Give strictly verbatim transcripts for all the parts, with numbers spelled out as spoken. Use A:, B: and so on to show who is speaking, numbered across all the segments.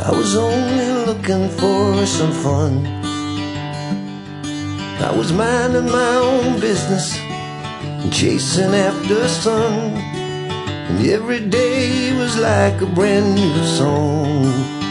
A: I was only looking for some fun. I was minding my own business and chasing after sun, and every day was like a brand new song.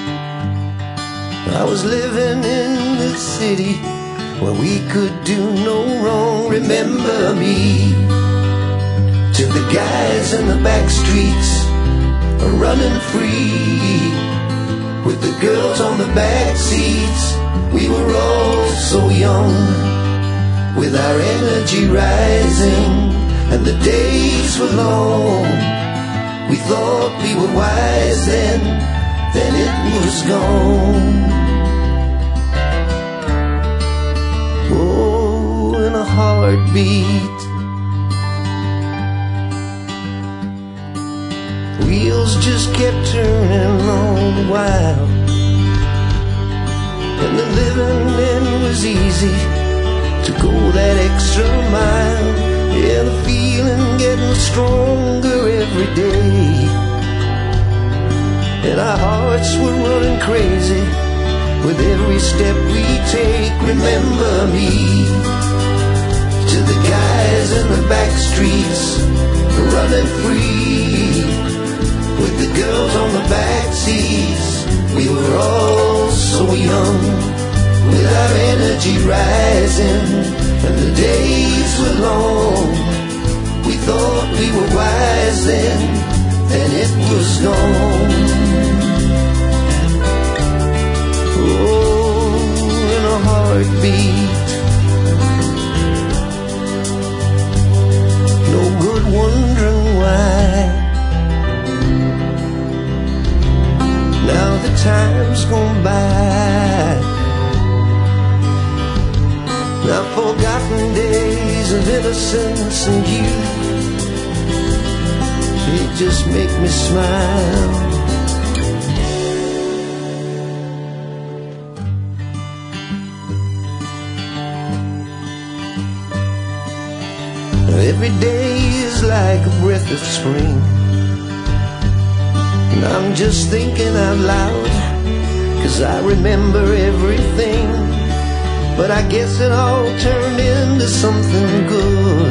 A: I was living in the city where we could do no wrong. Remember me, to the guys in the back streets running free, with the girls on the back seats. We were all so young, with our energy rising, and the days were long. We thought we were wise then, then it was gone. Oh, in a heartbeat, wheels just kept turning all the while, and the living then was easy, to go that extra mile. Yeah, the feeling getting stronger every day, and our hearts were running crazy with every step we take. Remember me, to the guys in the back streets running free, with the girls on the back seats. We were all so young, with our energy rising, and the days were long. We thought we were wise then, then it was gone. Oh, in a heartbeat, no good wondering why. Now the time's gone by, now forgotten days of innocence and youth, they just make me smile. Every day is like a breath of spring, and I'm just thinking out loud, 'cause I remember everything. But I guess it all turned into something good,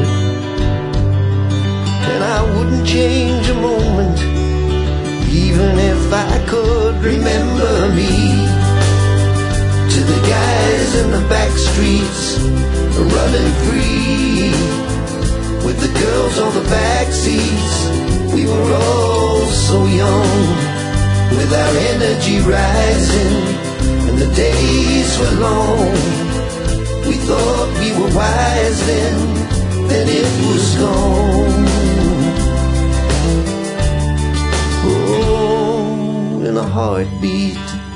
A: and I wouldn't change a moment, even if I could. Remember me, to the guys in the back streets running free, with the girls on the back seats. We were all so young, with our energy rising, and the days were long. We thought we were wise then, then it was gone. Oh, in a heartbeat,